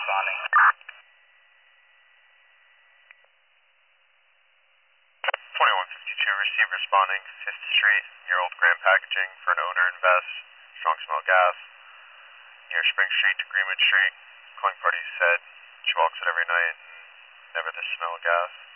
responding. 2152, receive responding, 5th Street, near Old Grand Packaging, for an owner invest, strong smell gas, near Spring Street to Greenwood Street. Calling party said she walks it every night, never the smell of gas.